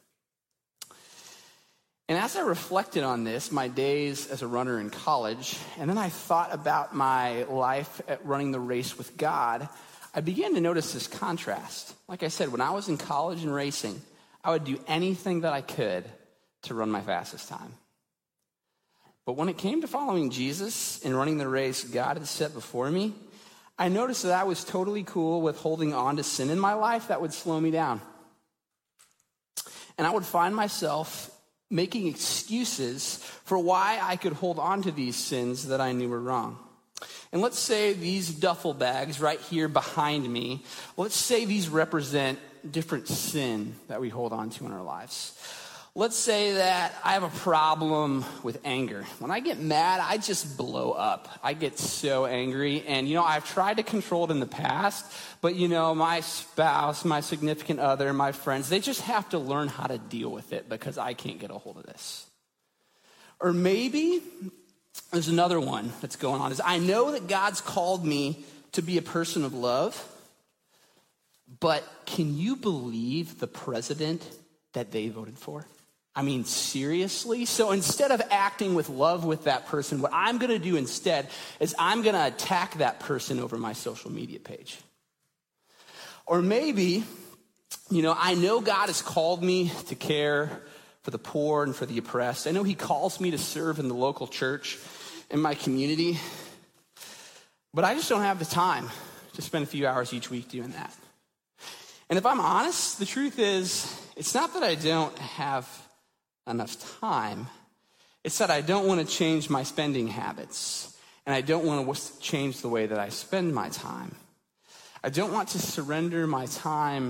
And as I reflected on this, my days as a runner in college, and then I thought about my life at running the race with God, I began to notice this contrast. Like I said, when I was in college and racing, I would do anything that I could to run my fastest time. But when it came to following Jesus and running the race God had set before me, I noticed that I was totally cool with holding on to sin in my life that would slow me down. And I would find myself making excuses for why I could hold on to these sins that I knew were wrong. And let's say these duffel bags right here behind me, let's say these represent different sin that we hold on to in our lives. Let's say that I have a problem with anger. When I get mad, I just blow up. I get so angry. And, I've tried to control it in the past, but, my spouse, my significant other, my friends, they just have to learn how to deal with it because I can't get a hold of this. Or maybe there's another one that's going on. Is I know that God's called me to be a person of love, but can you believe the president that they voted for? I mean, seriously? So instead of acting with love with that person, what I'm going to do instead is I'm going to attack that person over my social media page. Or maybe, I know God has called me to care for the poor and for the oppressed. I know he calls me to serve in the local church, in my community, but I just don't have the time to spend a few hours each week doing that. And if I'm honest, the truth is, it's not that I don't have enough time. It's that I don't want to change my spending habits, and I don't want to change the way that I spend my time. I don't want to surrender my time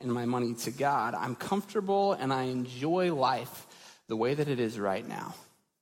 and my money to God, I'm comfortable and I enjoy life the way that it is right now.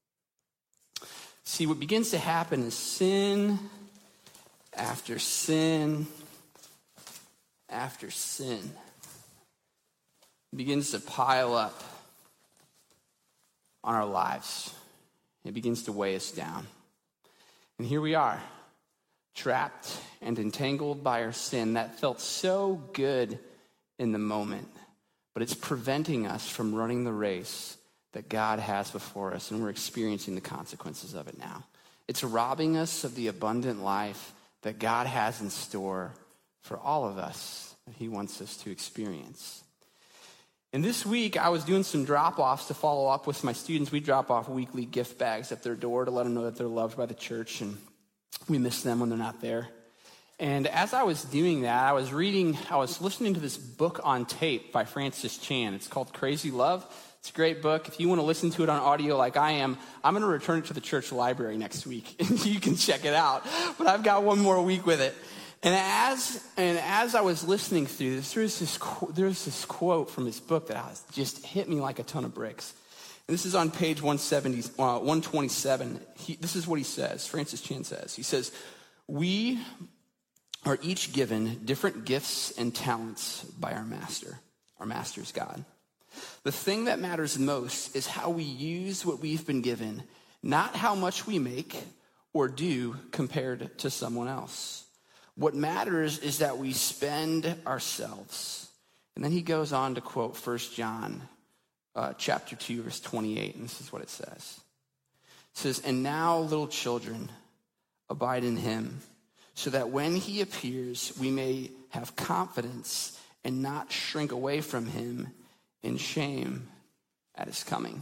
See, what begins to happen is sin after sin after sin begins to pile up on our lives. It begins to weigh us down. And here we are, trapped and entangled by our sin that felt so good in the moment, but it's preventing us from running the race that God has before us, and we're experiencing the consequences of it now. It's robbing us of the abundant life that God has in store for all of us, that he wants us to experience. And this week, I was doing some drop-offs to follow up with my students. We drop off weekly gift bags at their door to let them know that they're loved by the church, and we miss them when they're not there. And as I was doing that, I was listening to this book on tape by Francis Chan. It's called Crazy Love. It's a great book. If you want to listen to it on audio like I am, I'm going to return it to the church library next week, and you can check it out. But I've got one more week with it. And as I was listening through this, there's this quote from his book that just hit me like a ton of bricks. And this is on page 127. This is what he says. Francis Chan says. He says, "We are each given different gifts and talents by our master. Our master is God. The thing that matters most is how we use what we've been given, not how much we make or do compared to someone else. What matters is that we spend ourselves." And then he goes on to quote 1 John chapter 2, verse 28, and this is what it says. It says, "And now, little children, abide in him, so that when he appears, we may have confidence and not shrink away from him in shame at his coming."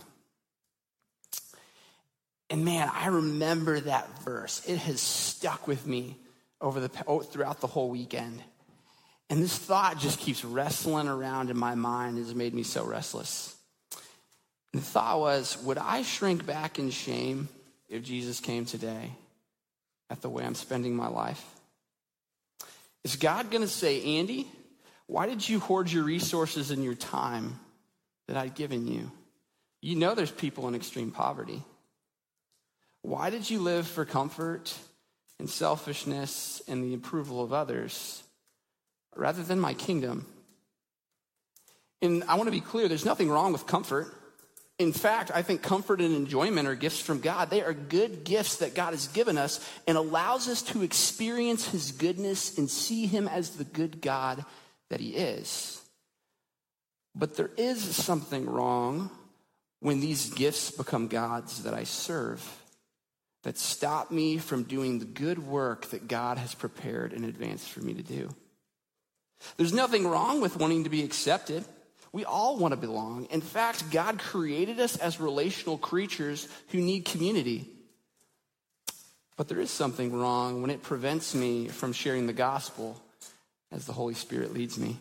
And man, I remember that verse. It has stuck with me throughout the whole weekend. And this thought just keeps wrestling around in my mind. It has made me so restless. And the thought was, would I shrink back in shame if Jesus came today at the way I'm spending my life? Is God going to say, "Andy, why did you hoard your resources and your time that I'd given you? You know there's people in extreme poverty. Why did you live for comfort and selfishness and the approval of others rather than my kingdom?" And I want to be clear, there's nothing wrong with comfort. In fact, I think comfort and enjoyment are gifts from God. They are good gifts that God has given us and allows us to experience his goodness and see him as the good God that he is. But there is something wrong when these gifts become gods that I serve, that stop me from doing the good work that God has prepared in advance for me to do. There's nothing wrong with wanting to be accepted. We all want to belong. In fact, God created us as relational creatures who need community. But there is something wrong when it prevents me from sharing the gospel as the Holy Spirit leads me.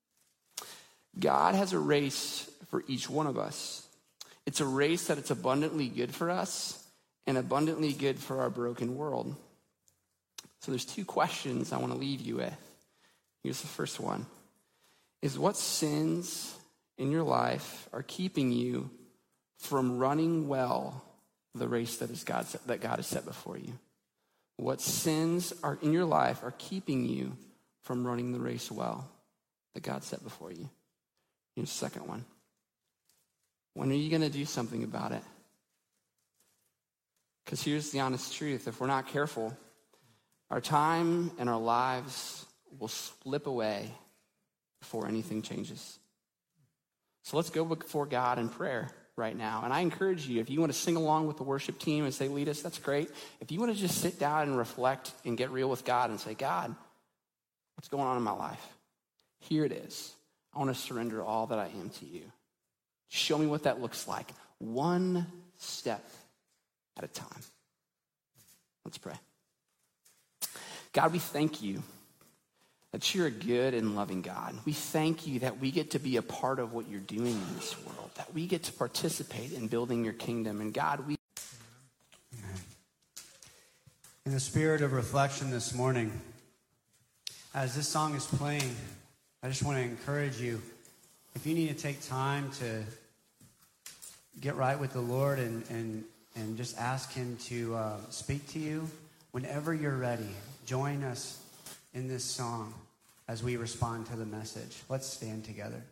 God has a race for each one of us. It's a race that it's abundantly good for us and abundantly good for our broken world. So there's two questions I want to leave you with. Here's the first one. Is what sins in your life are keeping you from running well the race that God has set before you? What sins are in your life are keeping you from running the race well that God set before you? Here's the second one. When are you going to do something about it? Because here's the honest truth. If we're not careful, our time and our lives will slip away before anything changes. So let's go before God in prayer right now. And I encourage you, if you want to sing along with the worship team as they lead us, that's great. If you want to just sit down and reflect and get real with God and say, "God, what's going on in my life? Here it is. I want to surrender all that I am to you. Show me what that looks like, one step at a time." Let's pray. God, we thank you that you're a good and loving God. We thank you that we get to be a part of what you're doing in this world, that we get to participate in building your kingdom. And God, we... In the spirit of reflection this morning, as this song is playing, I just want to encourage you, if you need to take time to get right with the Lord and just ask him to speak to you, whenever you're ready, join us in this song as we respond to the message. Let's stand together.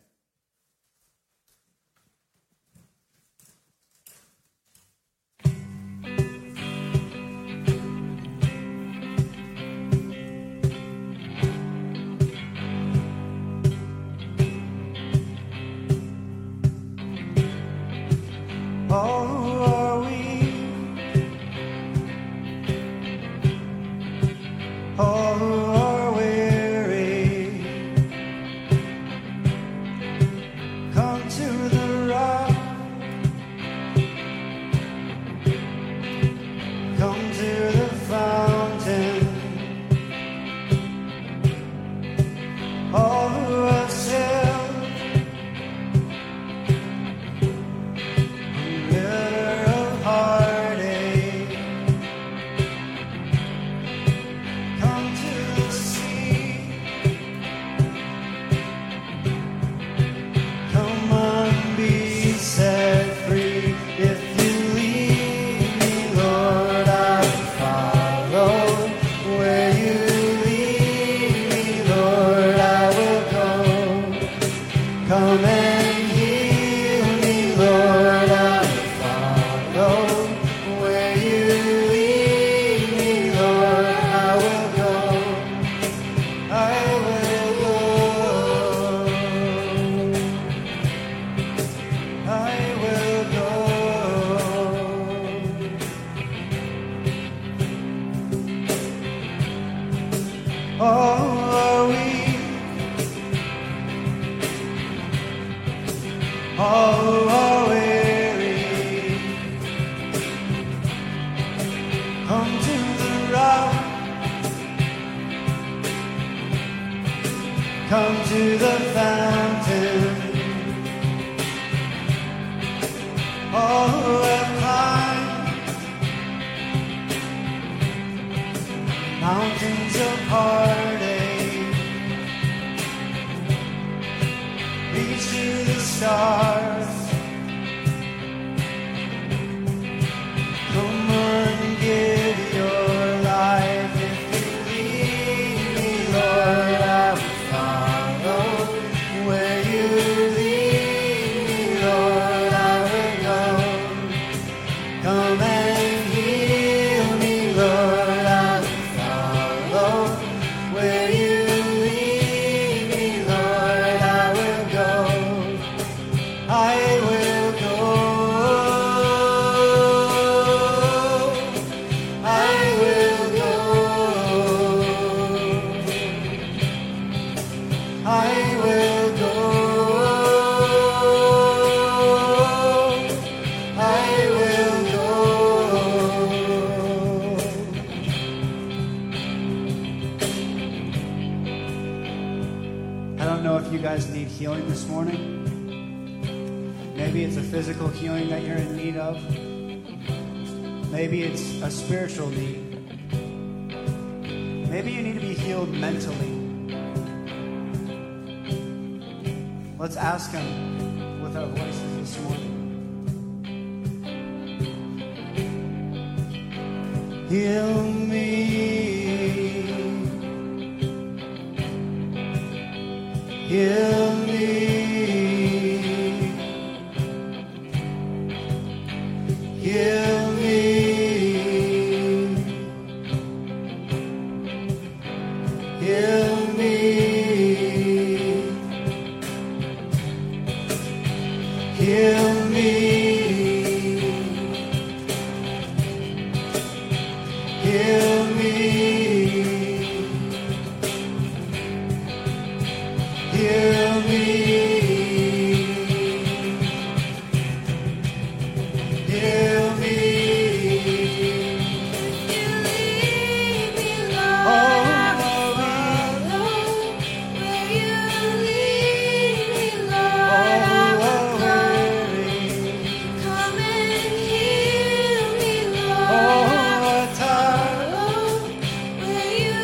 Come to the fountain. All who have climbed mountains of heartache, reach to the stars. Come on, give your life. If you lead me, Lord, I will follow. Where you lead me, Lord, I will go. Come and heal me, Lord, I will follow. Where you lead me, Lord, I will go. I will go. I will go. I will go. I will go. I don't know if you guys need healing this morning. Maybe it's a physical healing that you're in need of. Maybe it's a spiritual need. Maybe you need to be healed mentally. Let's ask him with our voices this morning. Heal me. Heal me. Heal me. Heal me. Heal me. Heal me. Heal me. Heal me. Where you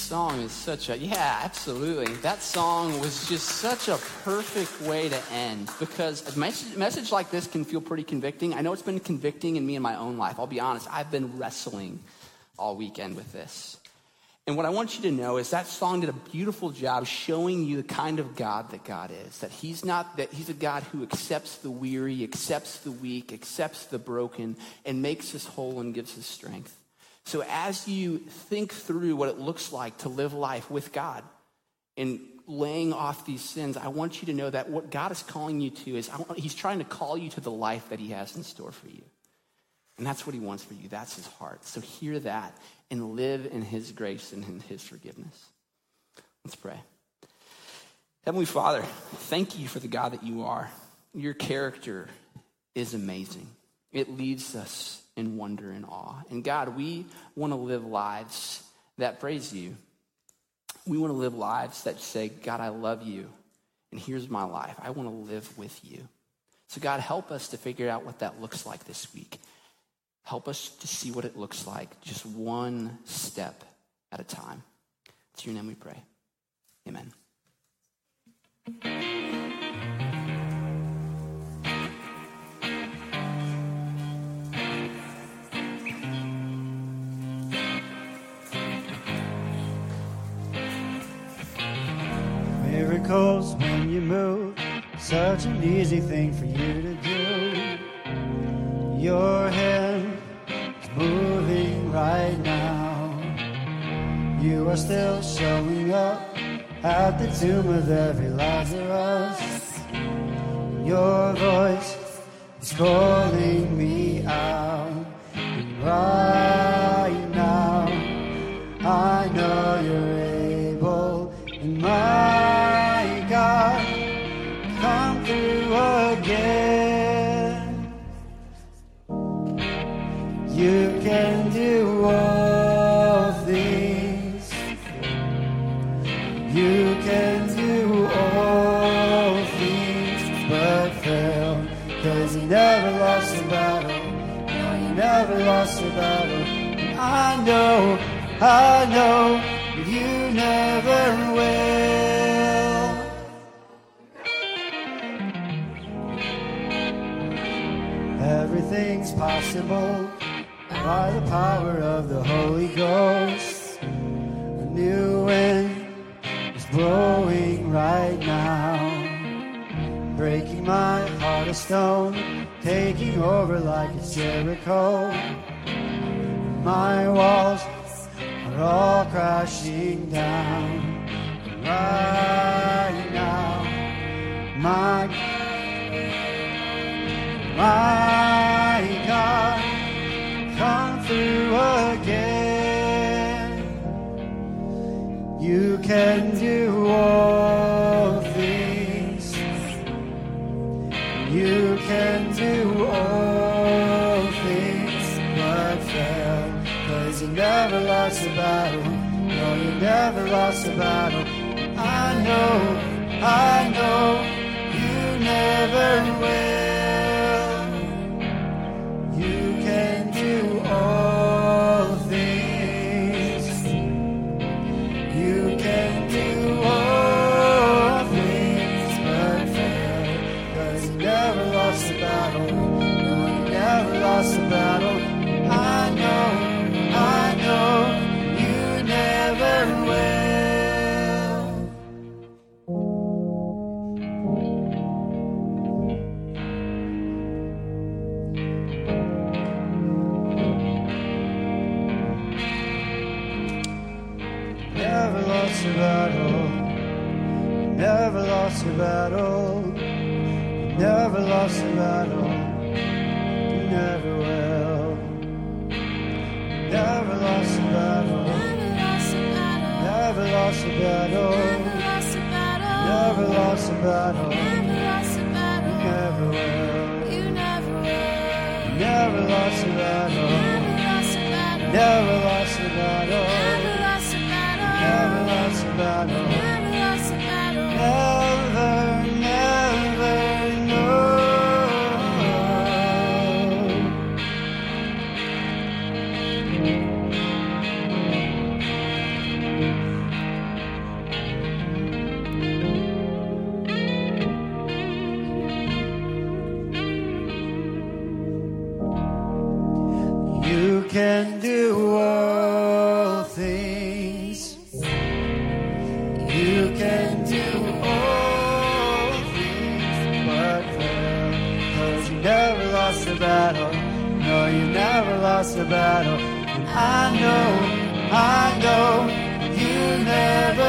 song is yeah, absolutely. That song was just such a perfect way to end, because a message like this can feel pretty convicting. I know it's been convicting in me in my own life. I'll be honest, I've been wrestling all weekend with this. And what I want you to know is that song did a beautiful job showing you the kind of God that God is. That he's a God who accepts the weary, accepts the weak, accepts the broken, and makes us whole and gives us strength. So as you think through what it looks like to live life with God and laying off these sins, I want you to know that what God is calling you to is he's trying to call you to the life that he has in store for you. And that's what he wants for you. That's his heart. So hear that and live in his grace and in his forgiveness. Let's pray. Heavenly Father, thank you for the God that you are. Your character is amazing. It leaves us in wonder and awe. And God, we want to live lives that praise you. We want to live lives that say, God, I love you, and here's my life. I want to live with you. So God, help us to figure out what that looks like this week. Help us to see what it looks like, just one step at a time. It's your name we pray. Amen. Miracles when you move, such an easy thing for you to do. Your hand is moving right now. You are still showing up at the tomb of every Lazarus. Your voice is calling me out. And right now, I know you're able. And my God, come through again. You can do all things. You can do all things but fail. 'Cause you never lost a battle. No, you never lost a battle. And I know that you never will. Everything's possible by the power of the Holy Ghost. A new wind is blowing right now, breaking my heart of stone, taking over like it's Jericho. My walls are all crashing down. Right now, my God, come through again. You can do all things. You can do all things but fail. 'Cause you never lost a battle. No, you never lost a battle. I know you never will. You can do all things. You can do all things but fail. 'Cause you never lost a battle. No, you never lost a battle. I know you never will. Never lost a battle. Never lost a battle. Never lost a battle. You never will. Never lost a battle. Never lost a battle. Never lost a battle. You never will. Never lost a battle. Never lost a battle. Never lost a battle. Never, no. battle. No, you never lost a battle. And I know you never